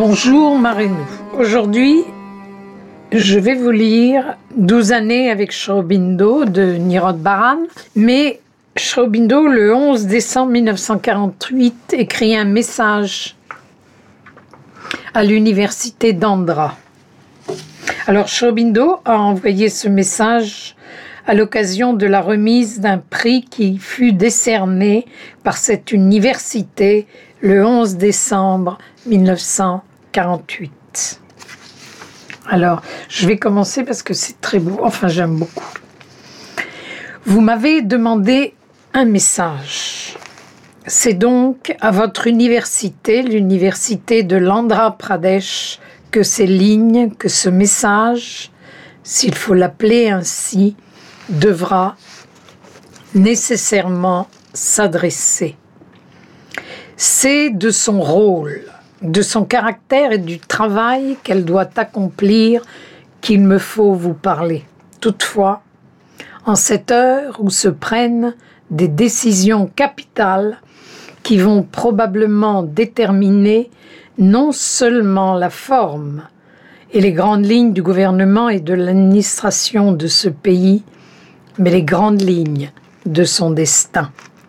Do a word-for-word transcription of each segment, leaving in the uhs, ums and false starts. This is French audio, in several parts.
Bonjour Marinou. Aujourd'hui, je vais vous lire douze années avec Sri Aurobindo de Nirod Baran. Mais Sri Aurobindo, le onze décembre mille neuf cent quarante-huit, écrit un message à l'université d'Andhra. Alors Sri Aurobindo a envoyé ce message à l'occasion de la remise d'un prix qui fut décerné par cette université le onze décembre mille neuf cent quarante-huit. Alors, je vais commencer parce que c'est très beau, enfin j'aime beaucoup. Vous m'avez demandé un message. C'est donc à votre université, l'université de l'Andhra Pradesh, que ces lignes, que ce message, s'il faut l'appeler ainsi, devra nécessairement s'adresser. C'est de son rôle, de son caractère et du travail qu'elle doit accomplir qu'il me faut vous parler. Toutefois, en cette heure où se prennent des décisions capitales qui vont probablement déterminer non seulement la forme et les grandes lignes du gouvernement et de l'administration de ce pays, mais les grandes lignes de son destin.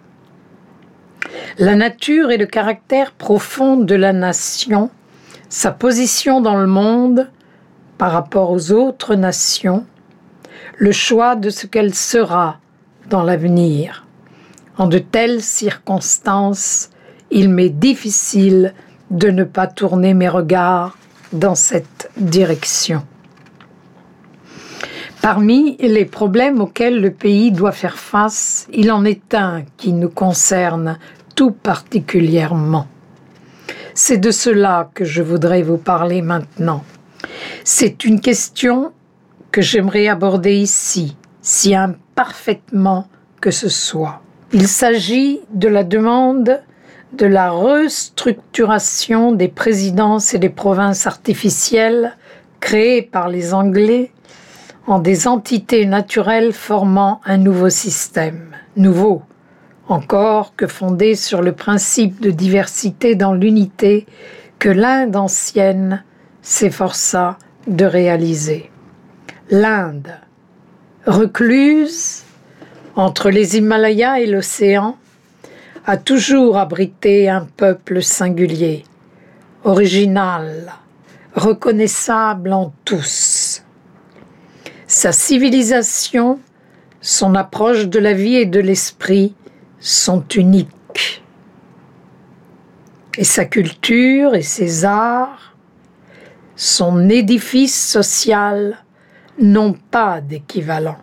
La nature et le caractère profond de la nation, sa position dans le monde par rapport aux autres nations, le choix de ce qu'elle sera dans l'avenir. En de telles circonstances, il m'est difficile de ne pas tourner mes regards dans cette direction. Parmi les problèmes auxquels le pays doit faire face, il en est un qui nous concerne tout particulièrement. C'est de cela que je voudrais vous parler maintenant. C'est une question que j'aimerais aborder ici, si imparfaitement que ce soit. Il s'agit de la demande de la restructuration des présidences et des provinces artificielles créées par les Anglais en des entités naturelles formant un nouveau système. Nouveau, encore que fondé sur le principe de diversité dans l'unité que l'Inde ancienne s'efforça de réaliser. L'Inde, recluse entre les Himalayas et l'océan, a toujours abrité un peuple singulier, original, reconnaissable en tous. Sa civilisation, son approche de la vie et de l'esprit sont uniques. Et sa culture et ses arts, son édifice social n'ont pas d'équivalent.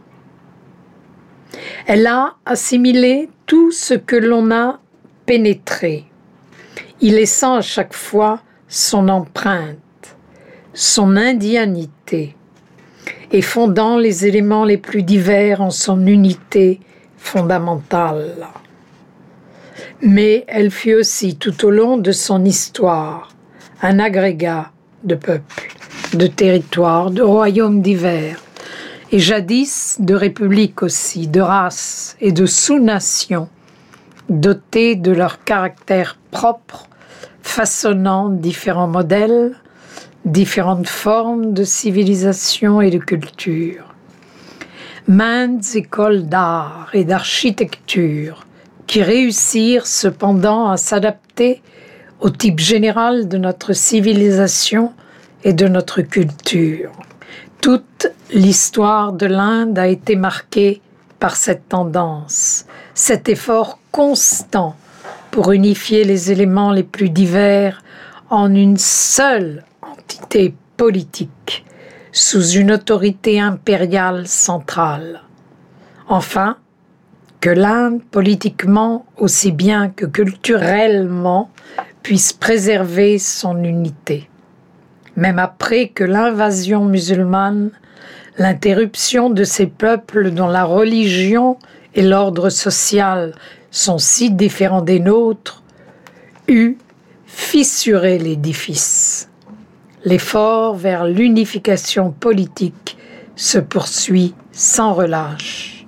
Elle a assimilé tout ce que l'on a pénétré, y laissant à chaque fois son empreinte, son indianité, et fondant les éléments les plus divers en son unité fondamentale. Mais elle fut aussi, tout au long de son histoire, un agrégat de peuples, de territoires, de royaumes divers, et jadis de républiques aussi, de races et de sous-nations, dotées de leur caractère propre, façonnant différents modèles, différentes formes de civilisation et de culture. Maintes écoles d'art et d'architecture qui réussirent cependant à s'adapter au type général de notre civilisation et de notre culture. Toute l'histoire de l'Inde a été marquée par cette tendance, cet effort constant pour unifier les éléments les plus divers en une seule entité politique, sous une autorité impériale centrale. Enfin, que l'Inde, politiquement aussi bien que culturellement, puisse préserver son unité. Même après que l'invasion musulmane, l'interruption de ces peuples dont la religion et l'ordre social sont si différents des nôtres, eut fissuré l'édifice. L'effort vers l'unification politique se poursuit sans relâche.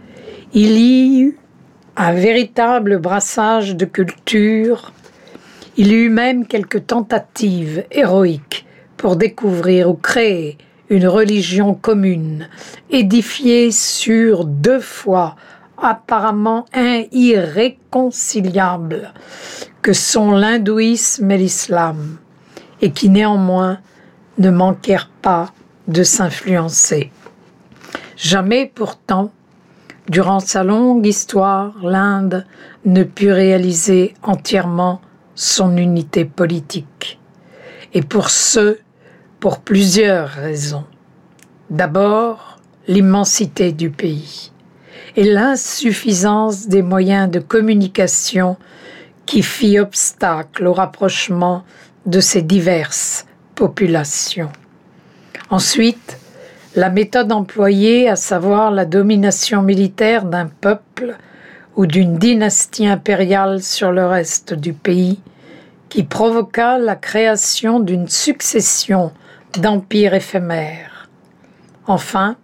Il y eut un véritable brassage de cultures Il y eut même quelques tentatives héroïques pour découvrir ou créer une religion commune, édifiée sur deux foi apparemment irréconciliables que sont l'hindouisme et l'islam, et qui néanmoins ne manquèrent pas de s'influencer. Jamais pourtant, durant sa longue histoire, l'Inde ne put réaliser entièrement son unité politique. Et pour ce, pour plusieurs raisons. D'abord, l'immensité du pays et l'insuffisance des moyens de communication qui fit obstacle au rapprochement de ces diverses populations. Ensuite, la méthode employée, à savoir la domination militaire d'un peuple ou d'une dynastie impériale sur le reste du pays, qui provoqua la création d'une succession d'empires éphémères. Enfin,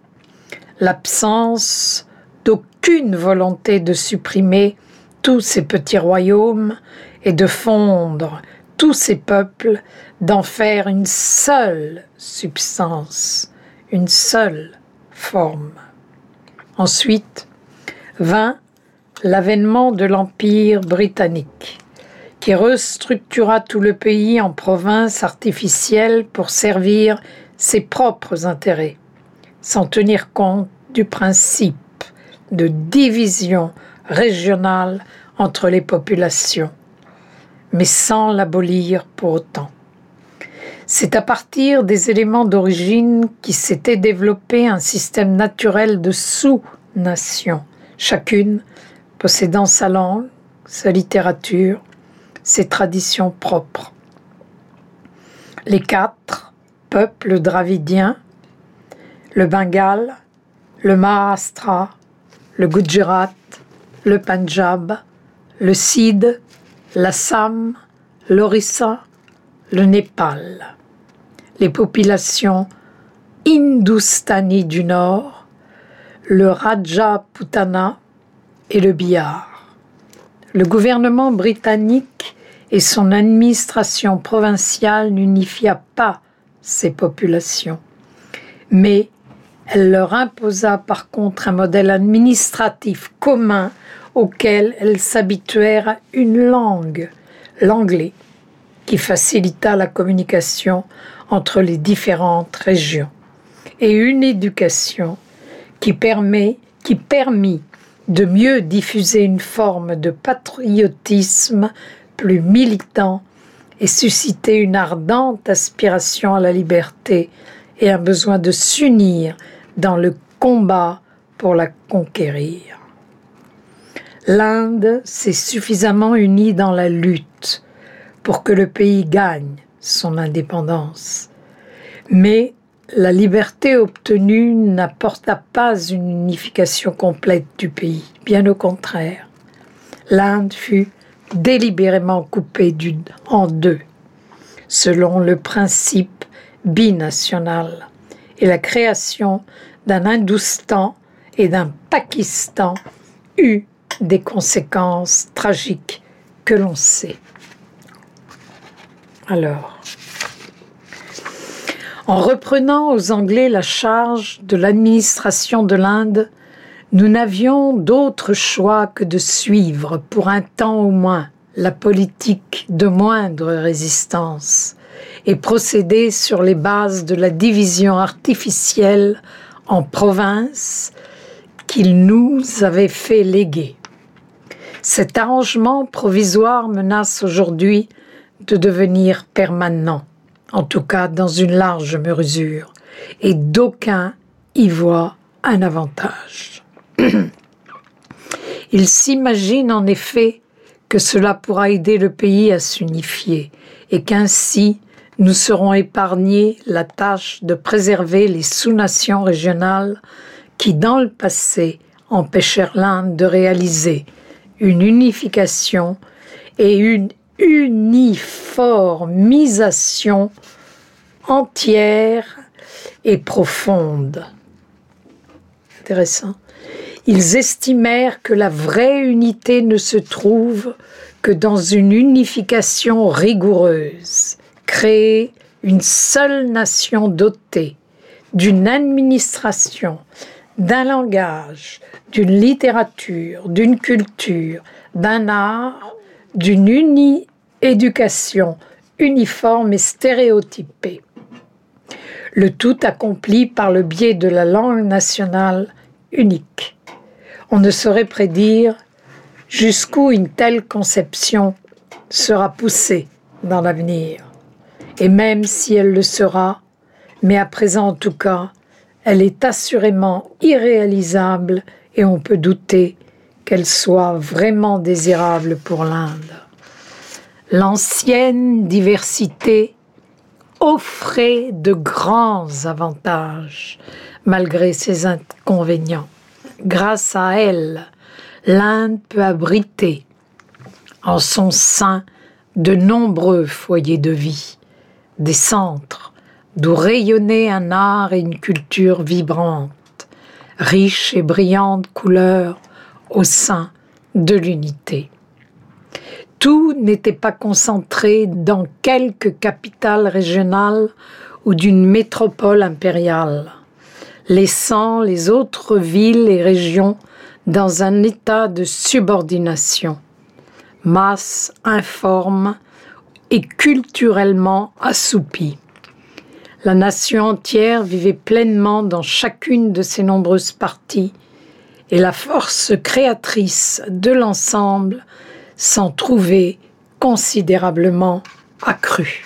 l'absence d'aucune volonté de supprimer tous ces petits royaumes et de fondre tous ces peuples, d'en faire une seule substance, une seule forme. Ensuite vint l'avènement de l'Empire britannique, qui restructura tout le pays en provinces artificielles pour servir ses propres intérêts, sans tenir compte du principe de division régionale entre les populations, mais sans l'abolir pour autant. C'est à partir des éléments d'origine qui s'était développé un système naturel de sous-nations, chacune possédant sa langue, sa littérature, ses traditions propres. Les quatre peuples dravidiens, le Bengale, le Maharashtra, le Gujarat, le Punjab, le Sindh, l'Assam, l'Orissa, le Népal. Les populations hindoustanies du Nord, le Rajputana et le Bihar. Le gouvernement britannique et son administration provinciale n'unifia pas ces populations, mais elle leur imposa par contre un modèle administratif commun auquel elles s'habituèrent à une langue, l'anglais, qui facilita la communication entre les différentes régions, et une éducation qui permet, qui permit de mieux diffuser une forme de patriotisme plus militant et susciter une ardente aspiration à la liberté et un besoin de s'unir dans le combat pour la conquérir. L'Inde s'est suffisamment unie dans la lutte pour que le pays gagne son indépendance, mais la liberté obtenue n'apporta pas une unification complète du pays, bien au contraire. L'Inde fut délibérément coupée du, en deux, selon le principe binational, et la création d'un Hindustan et d'un Pakistan eut des conséquences tragiques que l'on sait. Alors, en reprenant aux Anglais la charge de l'administration de l'Inde, nous n'avions d'autre choix que de suivre, pour un temps au moins, la politique de moindre résistance et procéder sur les bases de la division artificielle en provinces qu'il nous avait fait léguer. Cet arrangement provisoire menace aujourd'hui de devenir permanent, en tout cas dans une large mesure, et d'aucuns y voient un avantage. Ils s'imaginent en effet que cela pourra aider le pays à s'unifier et qu'ainsi nous serons épargnés la tâche de préserver les sous-nations régionales qui, dans le passé, empêchèrent l'Inde de réaliser une unification et une uniformisation entière et profonde. Intéressant. Ils estimèrent que la vraie unité ne se trouve que dans une unification rigoureuse, créer une seule nation dotée d'une administration, d'un langage, d'une littérature, d'une culture, d'un art, d'une unie éducation uniforme et stéréotypée. Le tout accompli par le biais de la langue nationale unique. On ne saurait prédire jusqu'où une telle conception sera poussée dans l'avenir. Et même si elle le sera, mais à présent en tout cas, elle est assurément irréalisable et on peut douter qu'elle soit vraiment désirable pour l'Inde. L'ancienne diversité offrait de grands avantages malgré ses inconvénients. Grâce à elle, l'Inde peut abriter en son sein de nombreux foyers de vie, des centres d'où rayonnait un art et une culture vibrantes, riches et brillantes couleurs au sein de l'unité. Tout n'était pas concentré dans quelques capitales régionales ou d'une métropole impériale, laissant les autres villes et régions dans un état de subordination, masse informe et culturellement assoupie. La nation entière vivait pleinement dans chacune de ses nombreuses parties et la force créatrice de l'ensemble s'en trouvait considérablement accrue.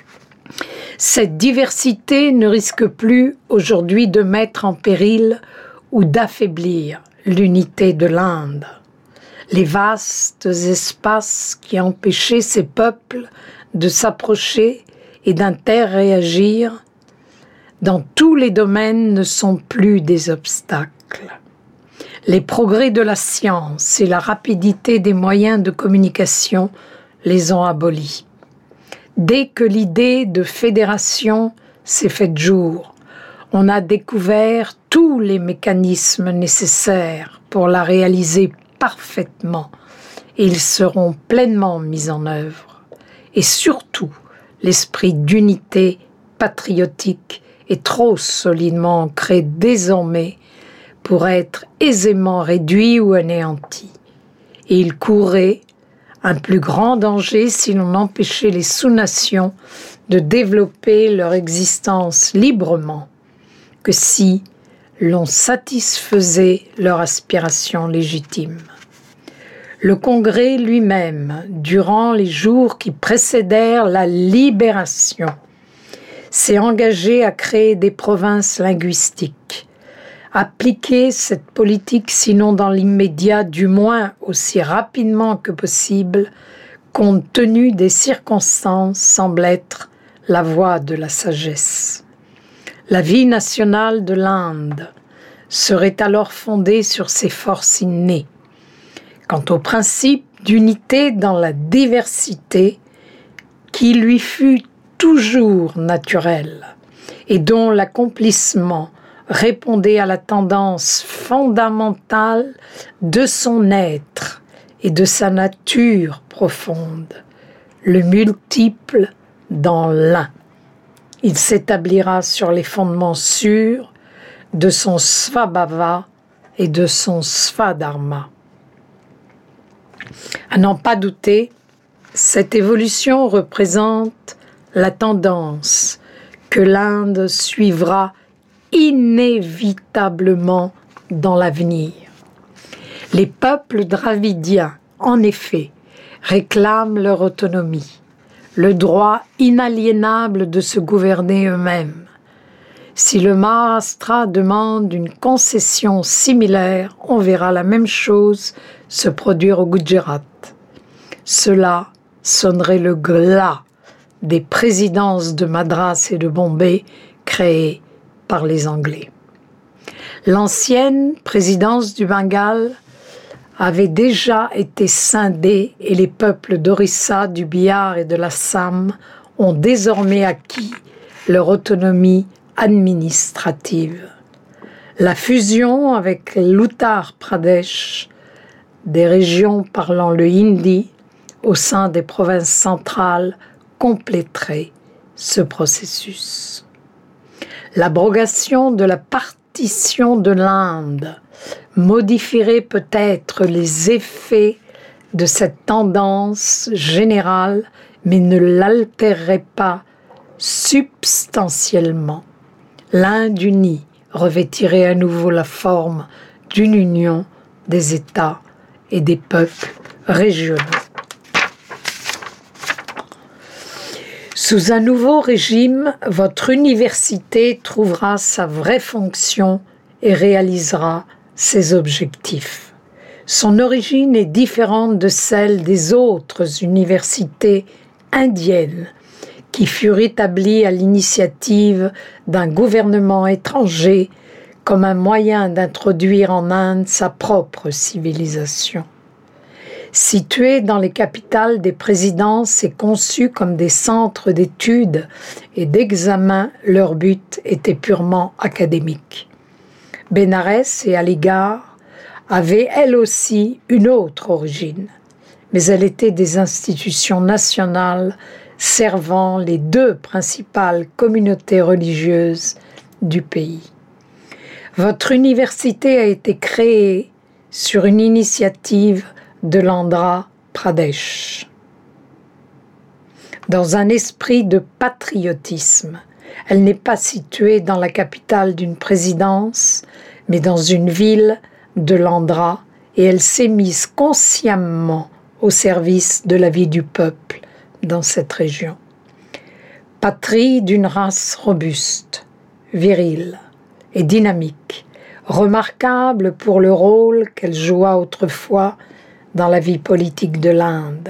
Cette diversité ne risque plus aujourd'hui de mettre en péril ou d'affaiblir l'unité de l'Inde. Les vastes espaces qui empêchaient ces peuples de s'approcher et d'interréagir dans tous les domaines ne sont plus des obstacles. Les progrès de la science et la rapidité des moyens de communication les ont abolis. Dès que l'idée de fédération s'est faite jour, on a découvert tous les mécanismes nécessaires pour la réaliser parfaitement et ils seront pleinement mis en œuvre. Et surtout, l'esprit d'unité patriotique est trop solidement ancré désormais pour être aisément réduit ou anéanti. Et il courait un plus grand danger si l'on empêchait les sous-nations de développer leur existence librement que si l'on satisfaisait leurs aspirations légitimes. Le Congrès lui-même, durant les jours qui précédèrent la libération, s'est engagé à créer des provinces linguistiques. Appliquer cette politique, sinon dans l'immédiat, du moins aussi rapidement que possible, compte tenu des circonstances, semble être la voie de la sagesse. La vie nationale de l'Inde serait alors fondée sur ses forces innées. Quant au principe d'unité dans la diversité, qui lui fut toujours naturel et dont l'accomplissement répondait à la tendance fondamentale de son être et de sa nature profonde, le multiple dans l'un. Il s'établira sur les fondements sûrs de son Svabhava et de son Svadharma. À n'en pas douter, cette évolution représente la tendance que l'Inde suivra inévitablement dans l'avenir. Les peuples dravidiens, en effet, réclament leur autonomie, le droit inaliénable de se gouverner eux-mêmes. Si le Maharashtra demande une concession similaire, on verra la même chose se produire au Gujarat. Cela sonnerait le glas des présidences de Madras et de Bombay créées par les Anglais. L'ancienne présidence du Bengale avait déjà été scindée et les peuples d'Orissa, du Bihar et de l'Assam ont désormais acquis leur autonomie administrative. La fusion avec l'Uttar Pradesh, des régions parlant le hindi au sein des provinces centrales, compléterait ce processus. L'abrogation de la partition de l'Inde modifierait peut-être les effets de cette tendance générale, mais ne l'altérerait pas substantiellement. L'Inde unie revêtirait à nouveau la forme d'une union des États et des peuples régionaux. Sous un nouveau régime, votre université trouvera sa vraie fonction et réalisera ses objectifs. Son origine est différente de celle des autres universités indiennes qui furent établies à l'initiative d'un gouvernement étranger comme un moyen d'introduire en Inde sa propre civilisation. Situées dans les capitales des présidences et conçues comme des centres d'études et d'examen, leur but était purement académique. Bénarès et Aligarh avaient elles aussi une autre origine, mais elles étaient des institutions nationales servant les deux principales communautés religieuses du pays. Votre université a été créée sur une initiative de l'Andhra Pradesh. Dans un esprit de patriotisme, elle n'est pas située dans la capitale d'une présidence, mais dans une ville de l'Andhra, et elle s'est mise consciemment au service de la vie du peuple dans cette région. Patrie d'une race robuste, virile et dynamique, remarquable pour le rôle qu'elle joua autrefois dans la vie politique de l'Inde,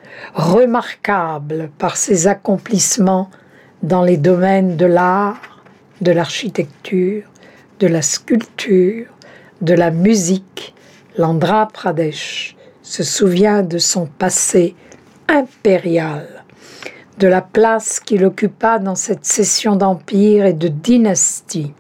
remarquable par ses accomplissements dans les domaines de l'art, de l'architecture, de la sculpture, de la musique. L'Andhra Pradesh se souvient de son passé impérial, de la place qu'il occupa dans cette cession d'empire et de dynastie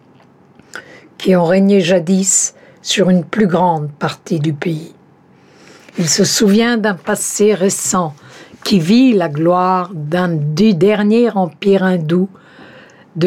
qui ont régné jadis sur une plus grande partie du pays. Il se souvient d'un passé récent qui vit la gloire d'un du dernier empire hindou de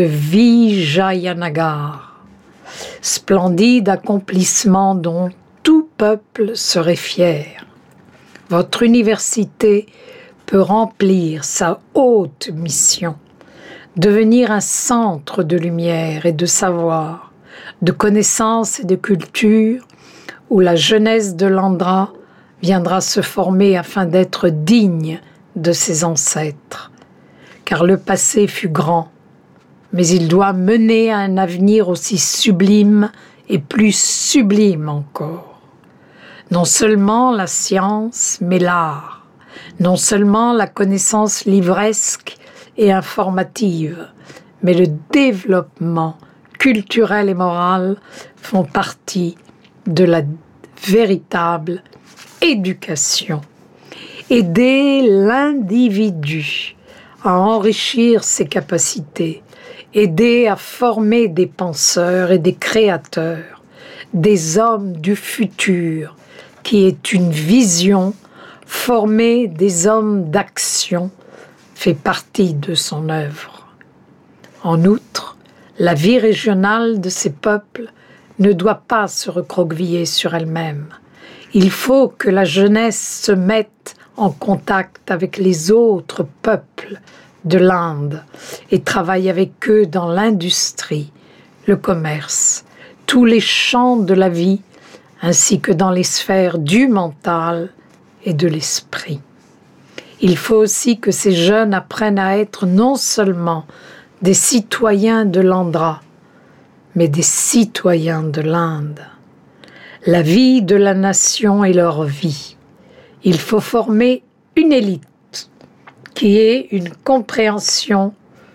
Vijayanagar, splendide accomplissement dont tout peuple serait fier. Votre université peut remplir sa haute mission, devenir un centre de lumière et de savoir, de connaissance et de culture, où la jeunesse de l'Andhra viendra se former afin d'être digne de ses ancêtres. Car le passé fut grand, mais il doit mener à un avenir aussi sublime et plus sublime encore. Non seulement la science, mais l'art. Non seulement la connaissance livresque et informative, mais le développement culturel et moral font partie de la véritable éducation. Aider l'individu à enrichir ses capacités, aider à former des penseurs et des créateurs, des hommes du futur, qui est une vision, former des hommes d'action, fait partie de son œuvre. En outre, la vie régionale de ces peuples ne doit pas se recroqueviller sur elle-même. Il faut que la jeunesse se mette en contact avec les autres peuples de l'Inde et travaille avec eux dans l'industrie, le commerce, tous les champs de la vie, ainsi que dans les sphères du mental et de l'esprit. Il faut aussi que ces jeunes apprennent à être non seulement des citoyens de l'Andhra, mais des citoyens de l'Inde. La vie de la nation est leur vie. Il faut former une élite qui ait une compréhension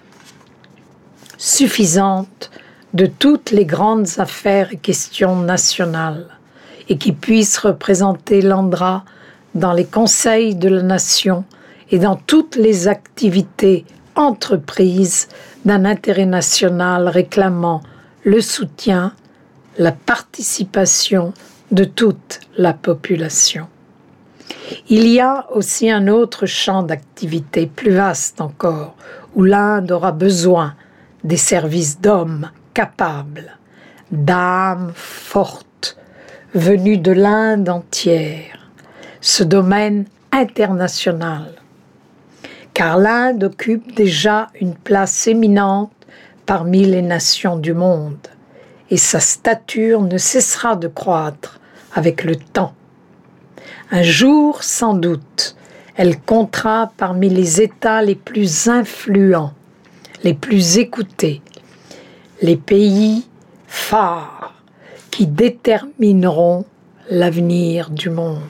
suffisante de toutes les grandes affaires et questions nationales et qui puisse représenter l'Andhra dans les conseils de la nation et dans toutes les activités entreprises d'un intérêt national réclamant le soutien la participation de toute la population. Il y a aussi un autre champ d'activité plus vaste encore, où l'Inde aura besoin des services d'hommes capables, d'âmes fortes, venues de l'Inde entière, ce domaine international. Car l'Inde occupe déjà une place éminente parmi les nations du monde, et sa stature ne cessera de croître avec le temps. Un jour, sans doute, elle comptera parmi les États les plus influents, les plus écoutés, les pays phares qui détermineront l'avenir du monde.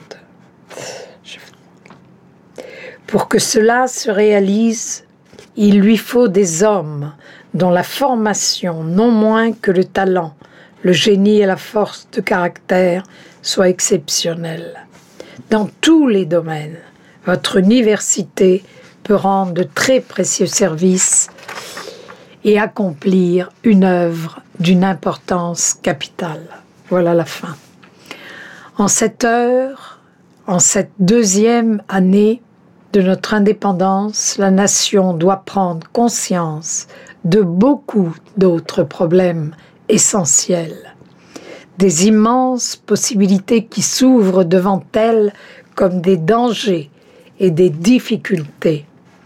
Pour que cela se réalise, il lui faut des hommes dont la formation, non moins que le talent, le génie et la force de caractère, soient exceptionnels. Dans tous les domaines, votre université peut rendre de très précieux services et accomplir une œuvre d'une importance capitale. Voilà la fin. En cette heure, en cette deuxième année de notre indépendance, la nation doit prendre conscience de beaucoup d'autres problèmes essentiels, des immenses possibilités qui s'ouvrent devant elle comme des dangers et des difficultés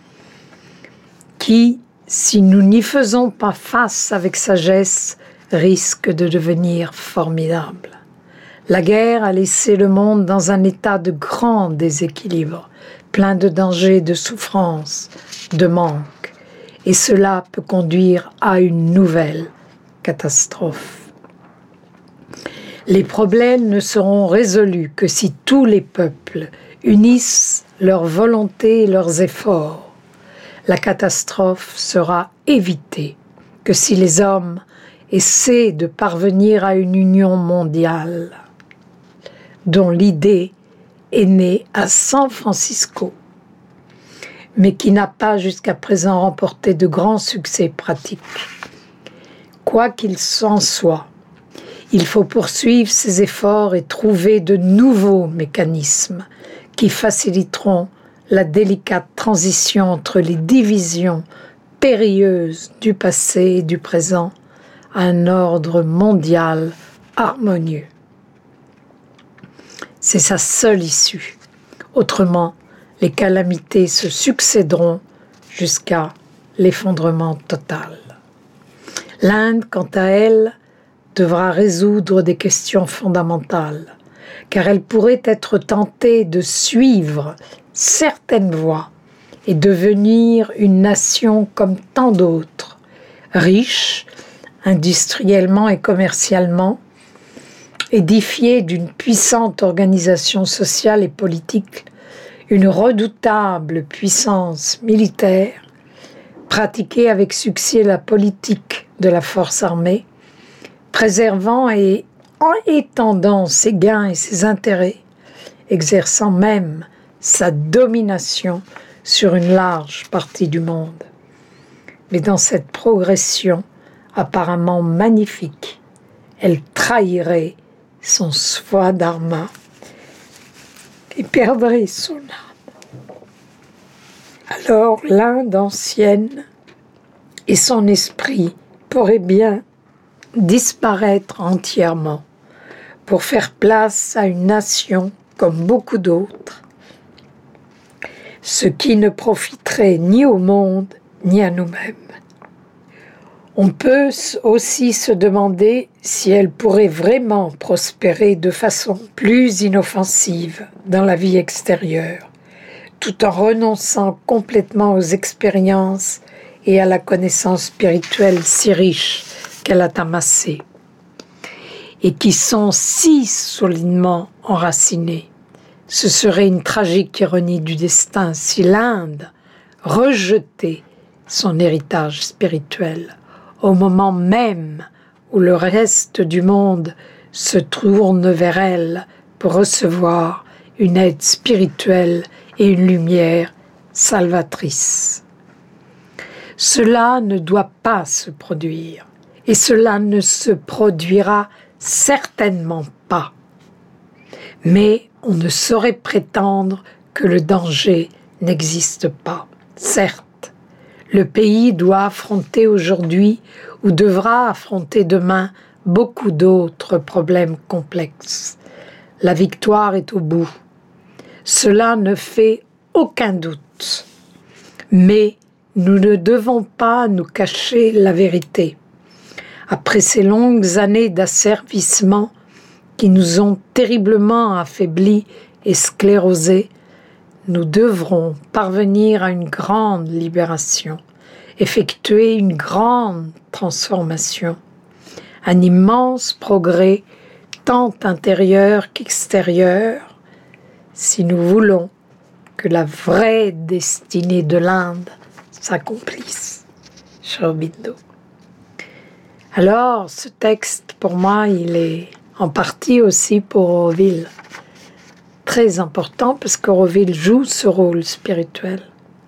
qui, si nous n'y faisons pas face avec sagesse, risquent de devenir formidables. La guerre a laissé le monde dans un état de grand déséquilibre, plein de dangers, de souffrances, de manques, et cela peut conduire à une nouvelle catastrophe. Les problèmes ne seront résolus que si tous les peuples unissent leur volonté et leurs efforts. La catastrophe sera évitée que si les hommes essaient de parvenir à une union mondiale, dont l'idée est née à San Francisco, mais qui n'a pas jusqu'à présent remporté de grands succès pratiques. Quoi qu'il en soit, il faut poursuivre ces efforts et trouver de nouveaux mécanismes qui faciliteront la délicate transition entre les divisions périlleuses du passé et du présent à un ordre mondial harmonieux. C'est sa seule issue. Autrement, les calamités se succéderont jusqu'à l'effondrement total. L'Inde, quant à elle, devra résoudre des questions fondamentales, car elle pourrait être tentée de suivre certaines voies et devenir une nation comme tant d'autres, riche, industriellement et commercialement, édifiée d'une puissante organisation sociale et politique, une redoutable puissance militaire, pratiquée avec succès la politique de la force armée, préservant et étendant ses gains et ses intérêts, exerçant même sa domination sur une large partie du monde. Mais dans cette progression apparemment magnifique, elle trahirait son Swadharma et perdrait son âme. Alors l'Inde ancienne et son esprit pourraient bien disparaître entièrement pour faire place à une nation comme beaucoup d'autres, ce qui ne profiterait ni au monde ni à nous-mêmes. On peut aussi se demander si elle pourrait vraiment prospérer de façon plus inoffensive dans la vie extérieure, tout en renonçant complètement aux expériences et à la connaissance spirituelle si riche qu'elle a amassée, et qui sont si solidement enracinées. Ce serait une tragique ironie du destin si l'Inde rejetait son héritage spirituel au moment même où le reste du monde se tourne vers elle pour recevoir une aide spirituelle et une lumière salvatrice. Cela ne doit pas se produire, et cela ne se produira Certainement pas. Mais on ne saurait prétendre que le danger n'existe pas. Certes, le pays doit affronter aujourd'hui ou devra affronter demain beaucoup d'autres problèmes complexes. La victoire est au bout. Cela ne fait aucun doute. Mais nous ne devons pas nous cacher la vérité. Après ces longues années d'asservissement qui nous ont terriblement affaiblis et sclérosés, nous devrons parvenir à une grande libération, effectuer une grande transformation, un immense progrès tant intérieur qu'extérieur, si nous voulons que la vraie destinée de l'Inde s'accomplisse. Sri Aurobindo. Alors, ce texte, pour moi, il est en partie aussi pour Auroville. Très important, parce qu'Auroville joue ce rôle spirituel.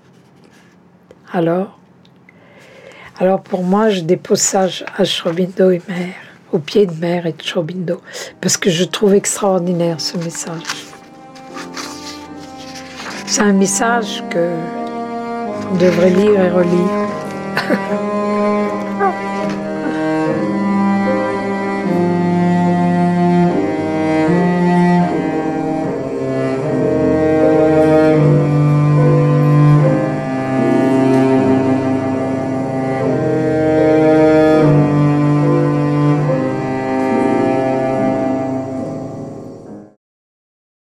Alors, alors pour moi, je dépose ça à Sri Aurobindo et Mère, au pied de Mère et de Sri Aurobindo, parce que je trouve extraordinaire ce message. C'est un message que on devrait lire et relire.